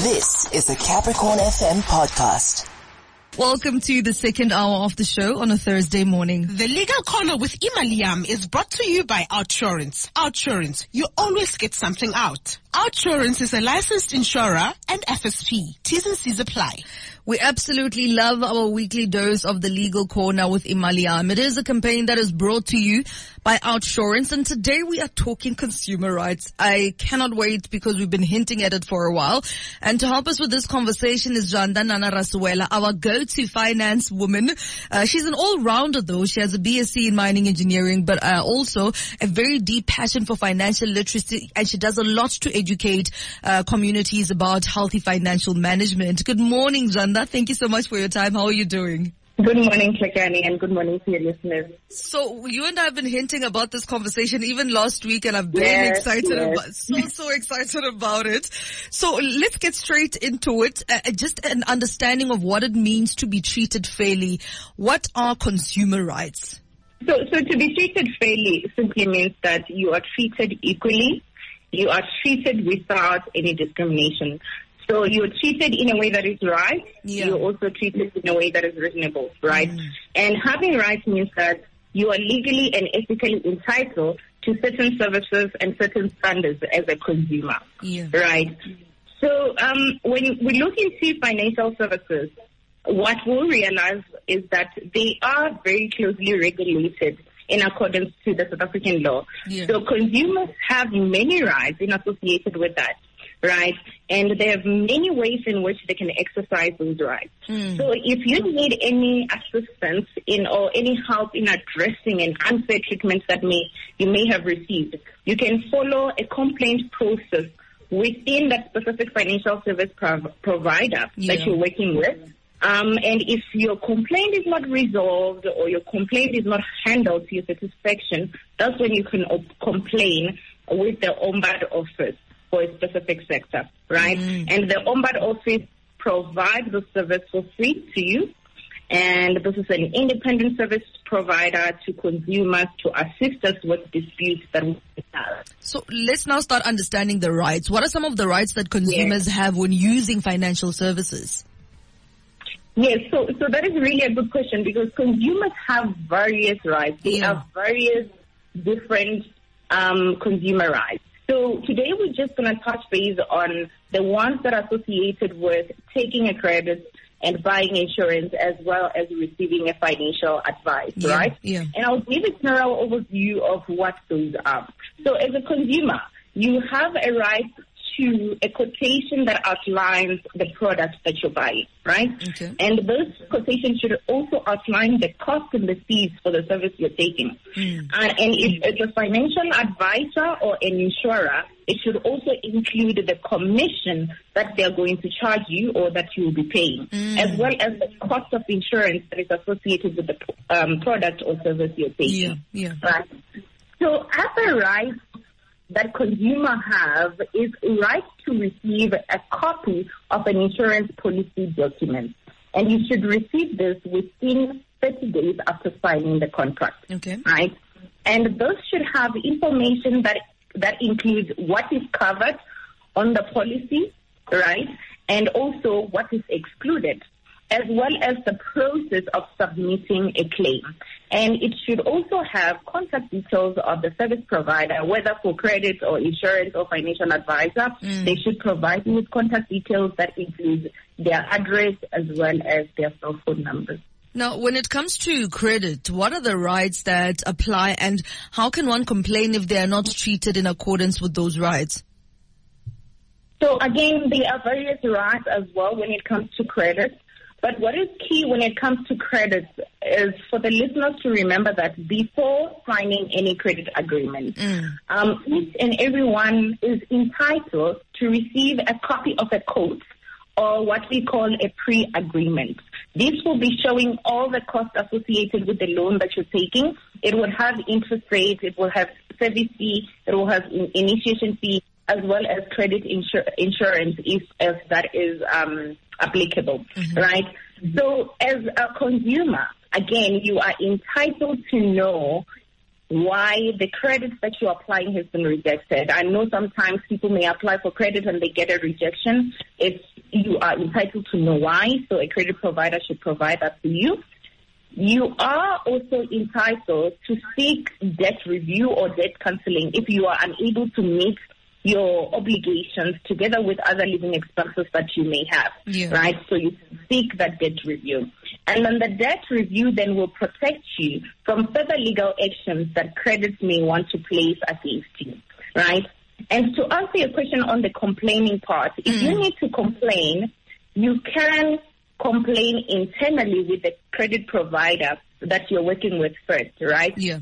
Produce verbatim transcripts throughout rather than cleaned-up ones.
This is the Capricorn F M podcast. Welcome to the second hour of the show on a Thursday morning. The Legal Corner with Imaliam is brought to you by Outsurance. Outsurance, you always get something out. Outsurance is a licensed insurer and F S P. T's and C's apply. We absolutely love our weekly dose of the Legal Corner with Imaliam. It is a campaign that is brought to you by Outsurance, and today we are talking consumer rights. I cannot wait because we've been hinting at it for a while. And to help us with this conversation is Janda Nana Rasuela, our go-to finance woman. Uh, she's an all-rounder though. She has a B S c in mining engineering, but uh, also a very deep passion for financial literacy, and she does a lot to educate uh, communities about healthy financial management. Good morning, Janda. Thank you so much for your time. How are you doing? Good morning, Klekani, and good morning to your listeners. So you and I have been hinting about this conversation even last week, and I've been yes, excited yes. about, so, so excited about it. So let's get straight into it. Uh, just an understanding of what it means to be treated fairly. What are consumer rights? So, so to be treated fairly simply means that you are treated equally. You are treated without any discrimination. So you're treated in a way that is right. Yeah. You're also treated in a way that is reasonable, right? Mm. And having rights means that you are legally and ethically entitled to certain services and certain standards as a consumer, yeah. right? So um, when we look into financial services, what we'll realize is that they are very closely regulated in accordance to the South African law. Yeah. So consumers have many rights in associated with that. Right, and there are many ways in which they can exercise those rights. Mm. So if you need any assistance in or any help in addressing an unfair treatment that may you may have received, you can follow a complaint process within that specific financial service prov- provider yeah. that you're working with. Um, and if your complaint is not resolved or your complaint is not handled to your satisfaction, that's when you can op- complain with the Ombud office for a specific sector, right? Mm. And the Ombud office provides the service for free to you. And this is an independent service provider to consumers to assist us with disputes that we have. So let's now start understanding the rights. What are some of the rights that consumers yes. have when using financial services? Yes, so so that is really a good question because consumers have various rights. They yeah. have various different um, consumer rights. So today we're just going to touch base on the ones that are associated with taking a credit and buying insurance as well as receiving a financial advice, yeah, right? Yeah. And I'll give a general overview of what those are. So as a consumer, you have a right to a quotation that outlines the product that you're buying, right? Okay. And this quotation should also outline the cost and the fees for the service you're taking. Mm. Uh, and if it's a financial advisor or an insurer, it should also include the commission that they're going to charge you or that you will be paying, mm. as well as the cost of insurance that is associated with the um, product or service you're taking. Yeah, yeah. Right? So as a right that consumer have is right to receive a copy of an insurance policy document. And you should receive this within thirty days after signing the contract. Okay. Right? And those should have information that that includes what is covered on the policy, right? And also what is excluded, as well as the process of submitting a claim. And it should also have contact details of the service provider, whether for credit or insurance or financial advisor. Mm. They should provide you with contact details that include their address as well as their cell phone numbers. Now, when it comes to credit, what are the rights that apply and how can one complain if they are not treated in accordance with those rights? So again, there are various rights as well when it comes to credit. But what is key when it comes to credit is for the listeners to remember that before signing any credit agreement, mm. um, each and everyone is entitled to receive a copy of a quote or what we call a pre-agreement. This will be showing all the costs associated with the loan that you're taking. It will have interest rates, it will have service fee, it will have initiation fee, as well as credit insur- insurance if, if that is um, applicable, mm-hmm. right? So as a consumer, again, you are entitled to know why the credit that you're applying has been rejected. I know sometimes people may apply for credit and they get a rejection. It's you are entitled to know why, so a credit provider should provide that to you. You are also entitled to seek debt review or debt cancelling if you are unable to meet your obligations together with other living expenses that you may have, yeah. right? So you can seek that debt review. And then the debt review then will protect you from further legal actions that credits may want to place against you, right? And to answer your question on the complaining part, if mm. you need to complain, you can complain internally with the credit provider that you're working with first, right? Yeah.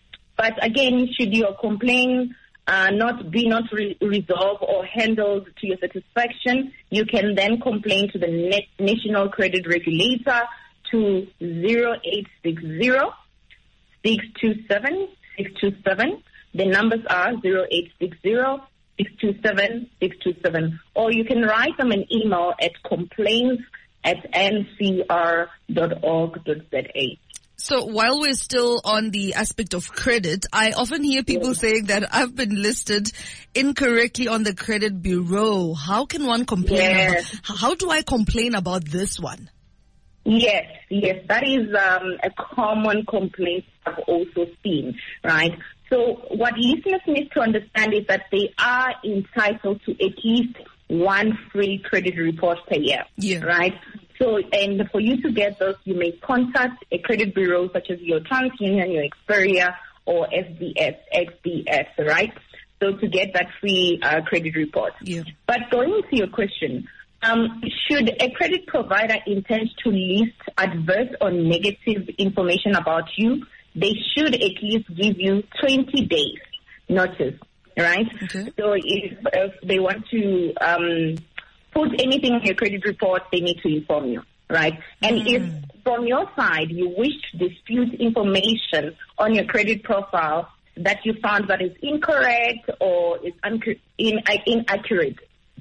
But again, should your complaint uh, not be not re- resolved or handled to your satisfaction, you can then complain to the net National Credit Regulator to zero eight six zero, six two seven, six two seven. The numbers are zero eight six zero, six two seven, six two seven. Or you can write them an email at complaints at n c r dot org dot z a. So while we're still on the aspect of credit, I often hear people yes. saying that I've been listed incorrectly on the credit bureau. How can one complain? Yes. About, how do I complain about this one? Yes, yes, that is um, a common complaint I've also seen, right? So what listeners need to understand is that they are entitled to at least one free credit report per year, yeah. right? So, and for you to get those, you may contact a credit bureau such as your TransUnion, your Xperia, or S B S, X B S, right? So to get that free uh, credit report. Yeah. But going to your question, um, should a credit provider intend to list adverse or negative information about you, they should at least give you twenty days notice, right? Okay. So if, if they want to um, put anything in your credit report, they need to inform you, right? And mm. if from your side you wish to dispute information on your credit profile that you found that is incorrect or is un- in- inaccurate,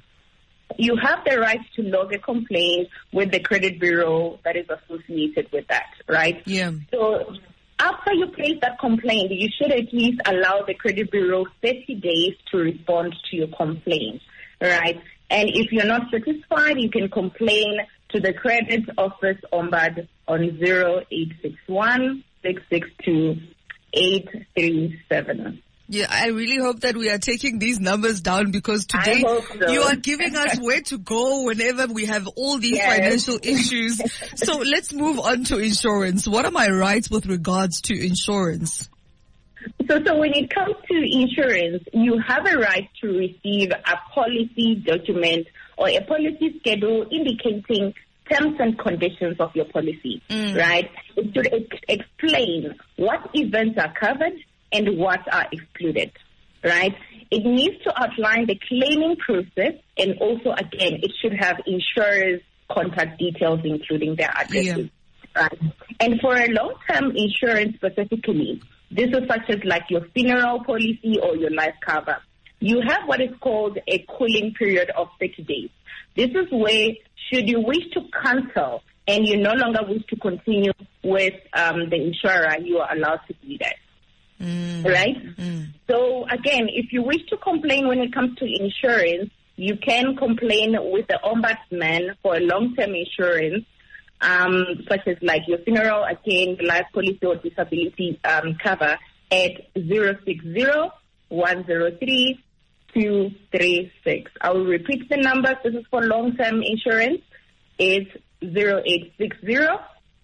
you have the right to log a complaint with the credit bureau that is associated with that, right? Yeah. So after you place that complaint, you should at least allow the credit bureau thirty days to respond to your complaint, right? And if you're not satisfied, you can complain to the credit office ombud on zero eight six one, six six two, eight three seven. Yeah, I really hope that we are taking these numbers down because today so. you are giving us where to go whenever we have all these yes. financial issues. So let's move on to insurance. What are my rights with regards to insurance? So, so when it comes to insurance, you have a right to receive a policy document or a policy schedule indicating terms and conditions of your policy, mm. right? It should ex- explain what events are covered and what are excluded, right? It needs to outline the claiming process, and also, again, it should have insurers' contact details, including their addresses, yeah. right? And for a long-term insurance specifically, this is such as like your funeral policy or your life cover. You have what is called a cooling period of thirty days. This is where, should you wish to cancel and you no longer wish to continue with um, the insurer, you are allowed to do that. Mm. Right? Mm. So again, if you wish to complain when it comes to insurance, you can complain with the ombudsman for a long-term insurance, um, such as like your funeral, again, life policy or disability um, cover at zero six zero, one zero three, two three six. I will repeat the numbers. This is for long-term insurance. It's zero eight six zero,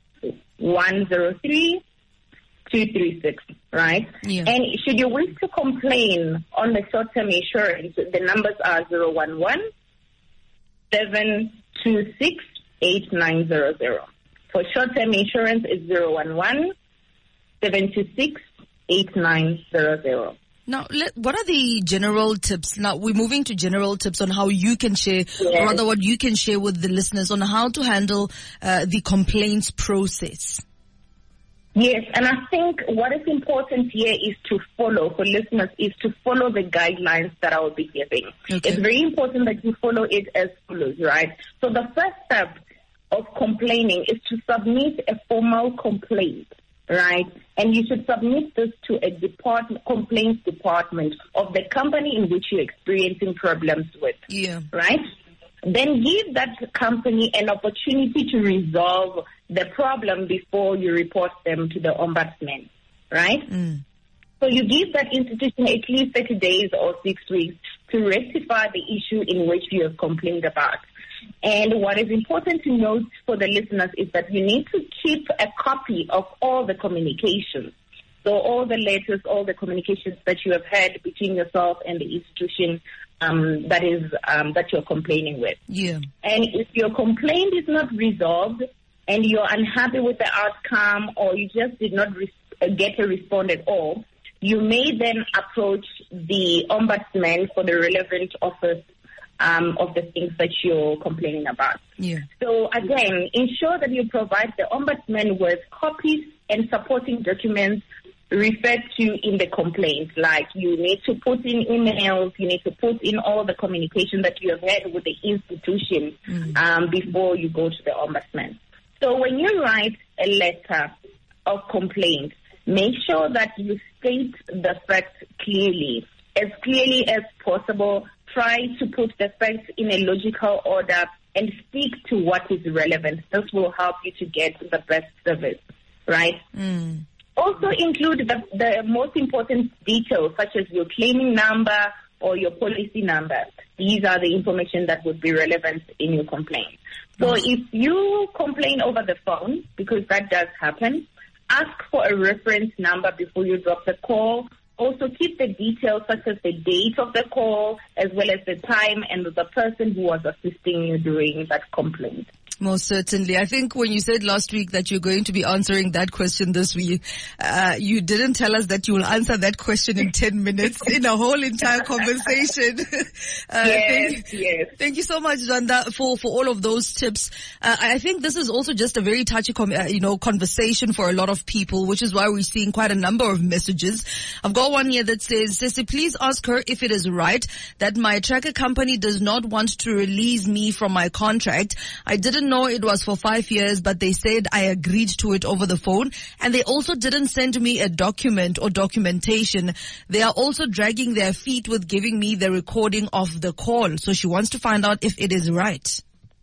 one zero three, two three six, right? Yeah. And should you wish to complain on the short-term insurance, the numbers are zero one one, seven two six, eight nine zero zero. For short-term insurance, it's zero one one, seven two six, eight nine zero zero. Now, let, what are the general tips? Now, we're moving to general tips on how you can share, yes. or rather what you can share with the listeners on how to handle uh, the complaints process. Yes, and I think what is important here is to follow, for listeners, is to follow the guidelines that I will be giving. Okay. It's very important that you follow it as follows, right? So the first step of complaining is to submit a formal complaint, right? And you should submit this to a department, complaints department of the company in which you're experiencing problems with, yeah. right? then give that company an opportunity to resolve the problem before you report them to the ombudsman, right? Mm. So you give that institution at least thirty days or six weeks to rectify the issue in which you have complained about. And what is important to note for the listeners is that you need to keep a copy of all the communications. So all the letters, all the communications that you have had between yourself and the institution um, that is um, that you're complaining with. Yeah. And if your complaint is not resolved and you're unhappy with the outcome, or you just did not re- get a response at all, you may then approach the ombudsman for the relevant office um, of the things that you're complaining about. Yeah. So again, ensure that you provide the ombudsman with copies and supporting documents referred to in the complaint. Like, you need to put in emails, you need to put in all the communication that you have had with the institution mm. um, before you go to the ombudsman. So when you write a letter of complaint, make sure that you state the facts clearly, as clearly as possible. Try to put the facts in a logical order and speak to what is relevant. This will help you to get the best service, right? Mm. Also include the, the most important details, such as your claiming number or your policy number. These are the information that would be relevant in your complaint. So mm. if you complain over the phone, because that does happen, ask for a reference number before you drop the call. Also keep the details such as the date of the call, as well as the time and the person who was assisting you during that complaint. Most certainly. I think when you said last week that you're going to be answering that question this week, uh, you didn't tell us that you will answer that question in ten minutes in a whole entire conversation. uh, yes, thank, yes. Thank you so much, Zwanda, for, for all of those tips. Uh, I think this is also just a very touchy, com- uh, you know, conversation for a lot of people, which is why we're seeing quite a number of messages. I've got one here that says, Ceci, please ask her if it is right that my tracker company does not want to release me from my contract. I didn't know it was for five years, but they said I agreed to it over the phone, and they also didn't send me a document or documentation. They are also dragging their feet with giving me the recording of the call. So she wants to find out if it is right.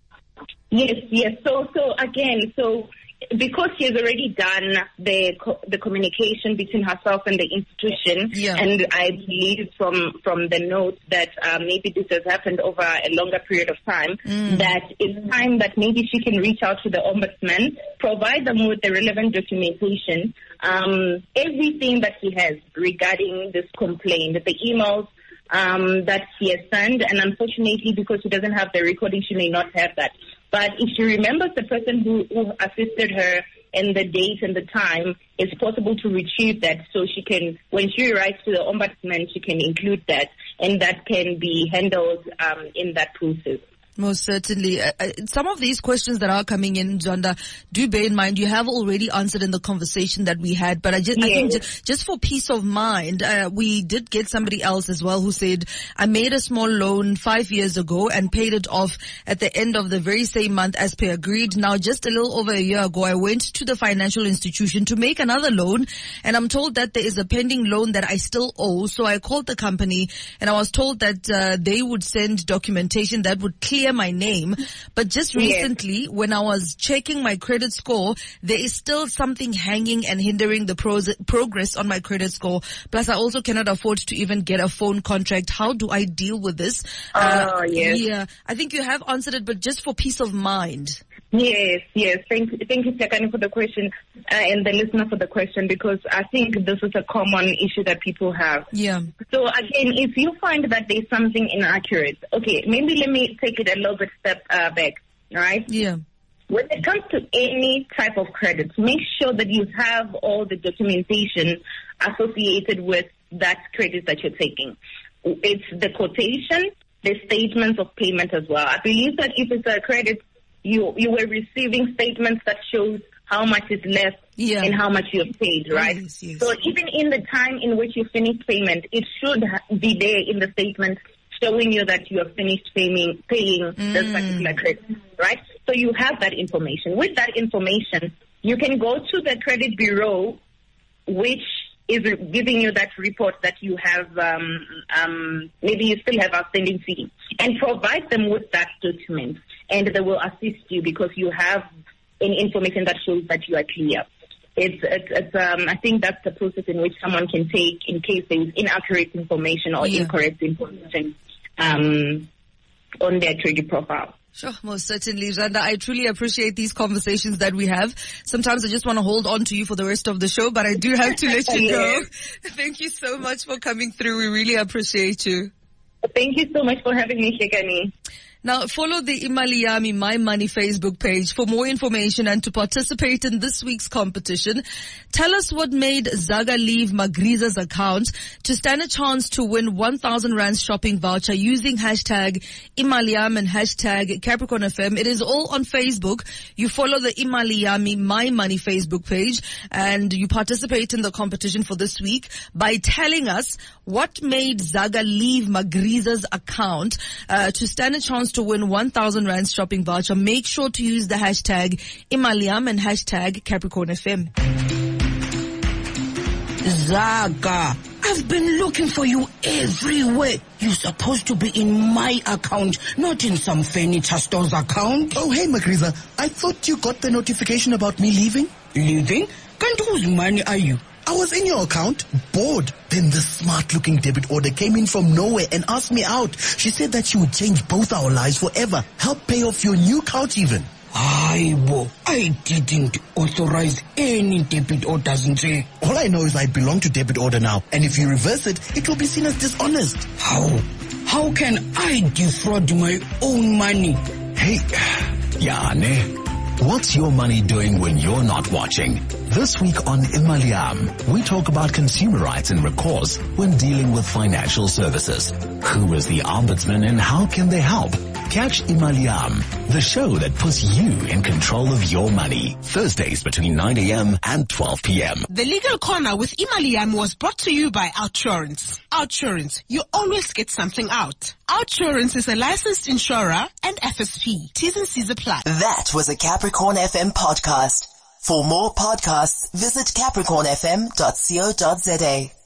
Yes, yes. So, so again, so because she has already done the co- the communication between herself and the institution, yeah. and I believe from from the note that uh, maybe this has happened over a longer period of time, mm. that it's time that maybe she can reach out to the ombudsman, provide them with the relevant documentation, um, everything that he has regarding this complaint, the emails um, that he has sent, and unfortunately, because she doesn't have the recording, she may not have that. But if she remembers the person who, who assisted her and the date and the time, it's possible to retrieve that, so she can, when she writes to the ombudsman, she can include that, and that can be handled um, in that process. Most certainly. Uh, some of these questions that are coming in, Zwanda, do bear in mind you have already answered in the conversation that we had, but I just, yes. I think just, just for peace of mind, uh, we did get somebody else as well who said, I made a small loan five years ago and paid it off at the end of the very same month as per agreed. Now, just a little over a year ago, I went to the financial institution to make another loan, and I'm told that there is a pending loan that I still owe. So I called the company, and I was told that uh, they would send documentation that would clear my name, but just recently, yes. when I was checking my credit score, there is still something hanging and hindering the pros- progress on my credit score. Plus, I also cannot afford to even get a phone contract. How do I deal with this? Oh, uh, yes. Yeah, I think you have answered it, but just for peace of mind. Yes, yes. Thank, thank you, Tekani, for the question, uh, and the listener for the question, because I think this is a common issue that people have. Yeah. So again, if you find that there's something inaccurate, okay, maybe let me take it a little bit step uh, back, all right? Yeah. When it comes to any type of credit, make sure that you have all the documentation associated with that credit that you're taking. It's the quotation, the statements of payment as well. I believe that if it's a credit, you you were receiving statements that shows how much is left yeah. and how much you have paid, right? Yes, yes. So even in the time in which you finish payment, it should be there in the statement showing you that you have finished paying, paying mm. this particular credit, right? So you have that information. With that information, you can go to the credit bureau, which is giving you that report that you have, um, um, maybe you still have outstanding fee, and provide them with that document, and they will assist you because you have any information that shows that you are clear. It's, it's, it's um, I think that's the process in which someone can take in case there is inaccurate information or Yeah. incorrect information um, on their credit profile. Sure, most certainly, Zanda. I truly appreciate these conversations that we have. Sometimes I just want to hold on to you for the rest of the show, but I do have to let you go. Thank you so much for coming through. We really appreciate you. Thank you so much for having me, Shekani. Now, follow the Imali Yami My Money Facebook page for more information and to participate in this week's competition. Tell us what made Zaga leave Magriza's account to stand a chance to win one thousand rand shopping voucher using hashtag Imali Yami and hashtag Capricorn F M. It is all on Facebook. You follow the Imali Yami My Money Facebook page and you participate in the competition for this week by telling us what made Zaga leave Magriza's account uh, to stand a chance to win one thousand rand shopping voucher. Make sure to use the hashtag Imali Yami and hashtag Capricorn F M. Zaga, I've been looking for you everywhere. You're supposed to be in my account, not in some furniture store's account. Oh, hey, Magriza. I thought you got the notification about me leaving. Leaving? Can't whose money are you? I was in your account, bored. Then this smart-looking debit order came in from nowhere and asked me out. She said that she would change both our lives forever. Help pay off your new couch even. Aibo, I didn't authorize any debit orders, Nje. All I know is I belong to debit order now. And if you reverse it, it will be seen as dishonest. How? How can I defraud my own money? Hey, Yane. What's your money doing when you're not watching? This week on Imali Yami, we talk about consumer rights and recourse when dealing with financial services. Who is the ombudsman and how can they help? Catch Imali Yami, the show that puts you in control of your money. Thursdays between nine a.m. and twelve p.m. The Legal Corner with Imali Yami was brought to you by Outsurance. Outsurance, you always get something out. Outsurance is a licensed insurer and F S P. T's and C's apply. That was a Capricorn F M podcast. For more podcasts, visit capricorn f m dot co dot za.